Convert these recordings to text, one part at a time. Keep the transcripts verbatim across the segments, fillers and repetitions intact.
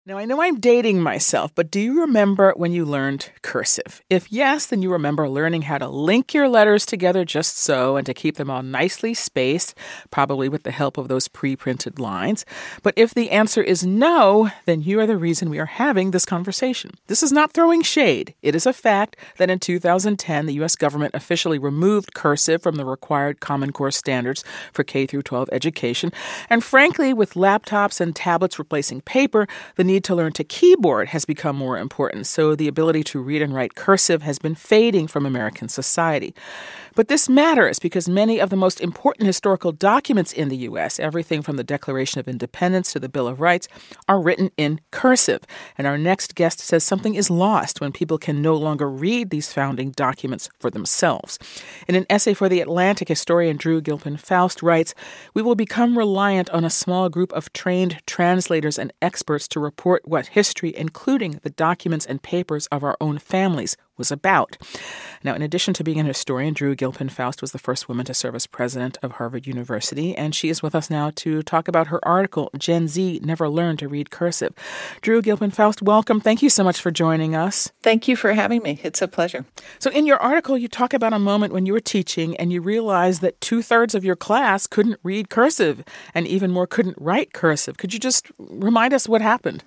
Now, I know I'm dating myself, but do you remember when you learned cursive? If yes, then you remember learning how to link your letters together just so and to keep them all nicely spaced, probably with the help of those pre-printed lines. But if the answer is no, then you are the reason we are having this conversation. This is not throwing shade. It is a fact that in two thousand ten, the U S government officially removed cursive from the required Common Core standards for K through twelve education. And frankly, with laptops and tablets replacing paper, the need to learn to keyboard has become more important, so the ability to read and write cursive has been fading from American society. But this matters because many of the most important historical documents in the U S, everything from the Declaration of Independence to the Bill of Rights, are written in cursive. And our next guest says something is lost when people can no longer read these founding documents for themselves. In an essay for The Atlantic, historian Drew Gilpin Faust writes, "We will become reliant on a small group of trained translators and experts to report what history, including the documents and papers of our own families, was about." Now, in addition to being an historian, Drew Gilpin Faust was the first woman to serve as president of Harvard University, and she is with us now to talk about her article, Gen Z Never Learned to Read Cursive. Drew Gilpin Faust, welcome. Thank you so much for joining us. Thank you for having me. It's a pleasure. So in your article, you talk about a moment when you were teaching and you realized that two-thirds of your class couldn't read cursive and even more couldn't write cursive. Could you just remind us what happened?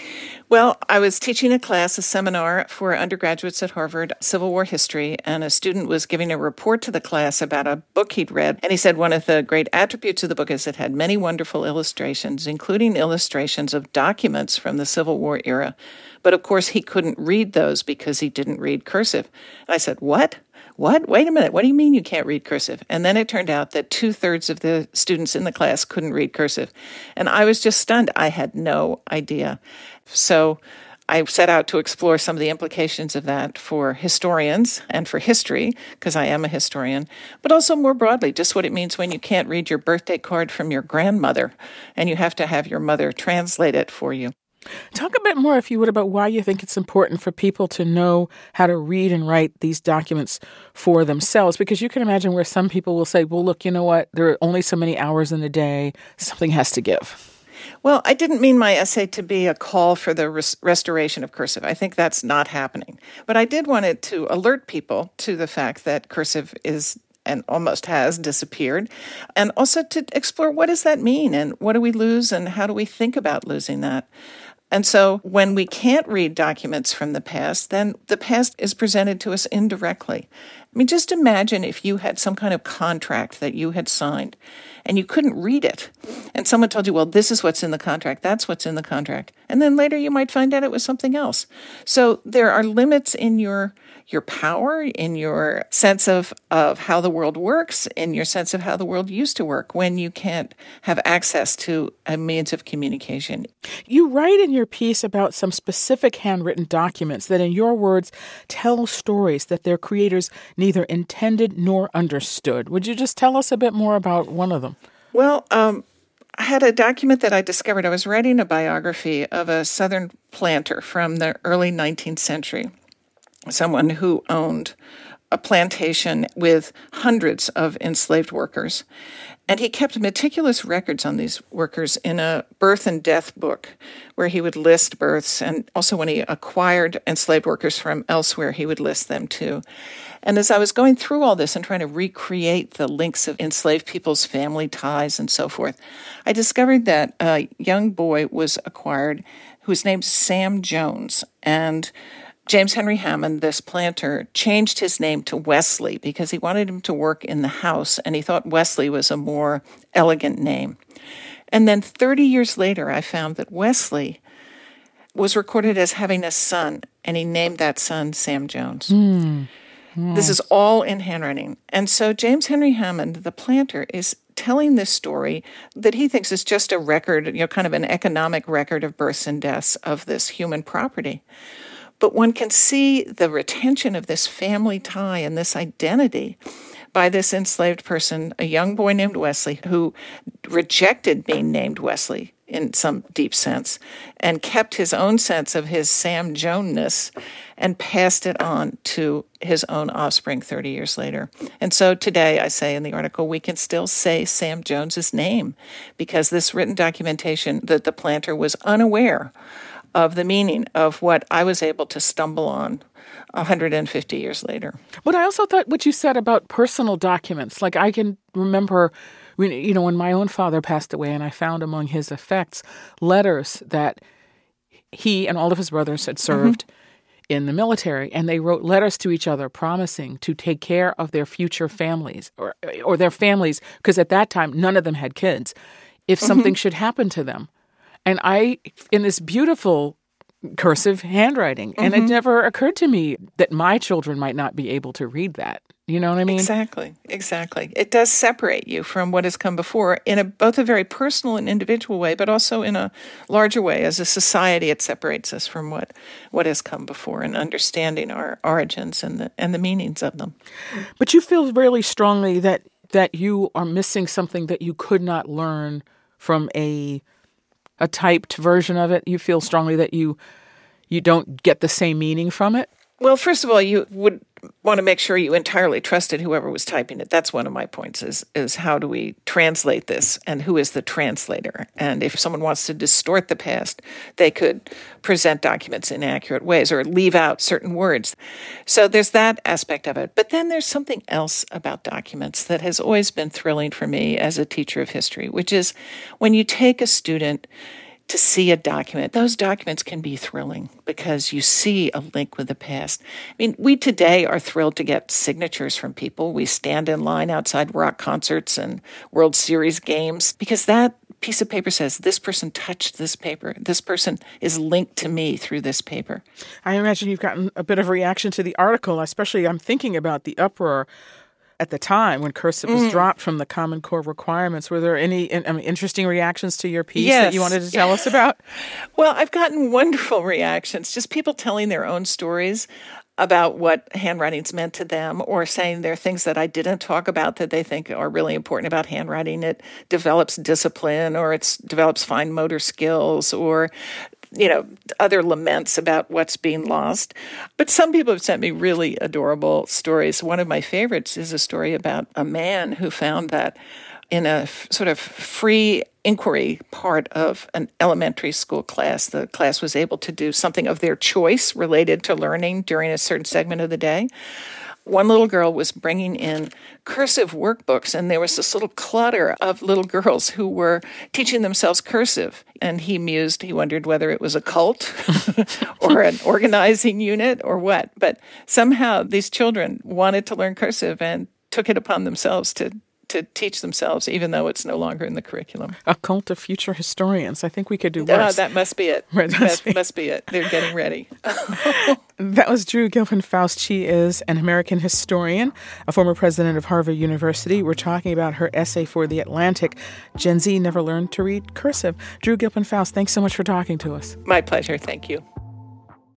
Well, I was teaching a class, a seminar for undergraduates at Harvard, Civil War history, and a student was giving a report to the class about a book he'd read. And he said one of the great attributes of the book is it had many wonderful illustrations, including illustrations of documents from the Civil War era. But of course, he couldn't read those because he didn't read cursive. And I said, what? What? Wait a minute. What do you mean you can't read cursive? And then it turned out that two-thirds of the students in the class couldn't read cursive. And I was just stunned. I had no idea. So I set out to explore some of the implications of that for historians and for history, because I am a historian, but also more broadly, just what it means when you can't read your birthday card from your grandmother and you have to have your mother translate it for you. Talk a bit more, if you would, about why you think it's important for people to know how to read and write these documents for themselves, because you can imagine where some people will say, well, look, you know what, there are only so many hours in a day, something has to give. Well, I didn't mean my essay to be a call for the res- restoration of cursive. I think that's not happening. But I did want it to alert people to the fact that cursive is and almost has disappeared, and also to explore what does that mean and what do we lose and how do we think about losing that. And so when we can't read documents from the past, then the past is presented to us indirectly. I mean, just imagine if you had some kind of contract that you had signed and you couldn't read it. And someone told you, well, this is what's in the contract. That's what's in the contract. And then later you might find out it was something else. So there are limits in your your power, in your sense of, of how the world works, in your sense of how the world used to work when you can't have access to a means of communication. You write in your piece about some specific handwritten documents that, in your words, tell stories that their creators neither intended nor understood. Would you just tell us a bit more about one of them? Well, um, I had a document that I discovered. I was writing a biography of a Southern planter from the early nineteenth century, someone who owned a plantation with hundreds of enslaved workers. And he kept meticulous records on these workers in a birth and death book where he would list births. And also when he acquired enslaved workers from elsewhere, he would list them too. And as I was going through all this and trying to recreate the links of enslaved people's family ties and so forth, I discovered that a young boy was acquired who was named Sam Jones. And James Henry Hammond, this planter, changed his name to Wesley because he wanted him to work in the house, and he thought Wesley was a more elegant name. And then thirty years later, I found that Wesley was recorded as having a son, and he named that son Sam Jones. Mm. Yes. This is all in handwriting. And so James Henry Hammond, the planter, is telling this story that he thinks is just a record, you know, kind of an economic record of births and deaths of this human property. But one can see the retention of this family tie and this identity by this enslaved person, a young boy named Wesley, who rejected being named Wesley in some deep sense and kept his own sense of his Sam Jones-ness and passed it on to his own offspring thirty years later. And so today, I say in the article, we can still say Sam Jones's name because this written documentation that the planter was unaware of the meaning of what I was able to stumble on one hundred fifty years later. But I also thought what you said about personal documents, like I can remember, when, you know, when my own father passed away and I found among his effects letters that he and all of his brothers had served mm-hmm. in the military, and they wrote letters to each other promising to take care of their future families or or their families, because at that time, none of them had kids, if mm-hmm. something should happen to them. And I, in this beautiful cursive handwriting, and mm-hmm. it never occurred to me that my children might not be able to read that. You know what I mean? Exactly, exactly. It does separate you from what has come before in a, both a very personal and individual way, but also in a larger way. As a society, it separates us from what, what has come before and understanding our origins and the and the meanings of them. But you feel really strongly that that you are missing something that you could not learn from a a typed version of it. You feel strongly that you you don't get the same meaning from it? Well, first of all, you would want to make sure you entirely trusted whoever was typing it. That's one of my points is, is how do we translate this and who is the translator? And if someone wants to distort the past, they could present documents in inaccurate ways or leave out certain words. So there's that aspect of it. But then there's something else about documents that has always been thrilling for me as a teacher of history, which is when you take a student to see a document, those documents can be thrilling because you see a link with the past. I mean, we today are thrilled to get signatures from people. We stand in line outside rock concerts and World Series games because that piece of paper says this person touched this paper. This person is linked to me through this paper. I imagine you've gotten a bit of reaction to the article, especially I'm thinking about the uproar at the time when cursive was mm. dropped from the Common Core requirements. Were there any I mean, interesting reactions to your piece yes. that you wanted to tell us about? Well, I've gotten wonderful reactions, just people telling their own stories about what handwriting's meant to them or saying there are things that I didn't talk about that they think are really important about handwriting. It develops discipline or it develops fine motor skills or you know, other laments about what's being lost. But some people have sent me really adorable stories. One of my favorites is a story about a man who found that in a f- sort of free inquiry part of an elementary school class, the class was able to do something of their choice related to learning during a certain segment of the day. One little girl was bringing in cursive workbooks, and there was this little clutter of little girls who were teaching themselves cursive. And he mused, he wondered whether it was a cult or an organizing unit or what. But somehow these children wanted to learn cursive and took it upon themselves to to teach themselves, even though it's no longer in the curriculum. A cult of future historians. I think we could do worse. Uh, that must be it. Right, that must be. must be it. They're getting ready. That was Drew Gilpin-Faust. She is an American historian, a former president of Harvard University. We're talking about her essay for The Atlantic, Gen Z Never Learned to Read Cursive. Drew Gilpin-Faust, thanks so much for talking to us. My pleasure. Thank you.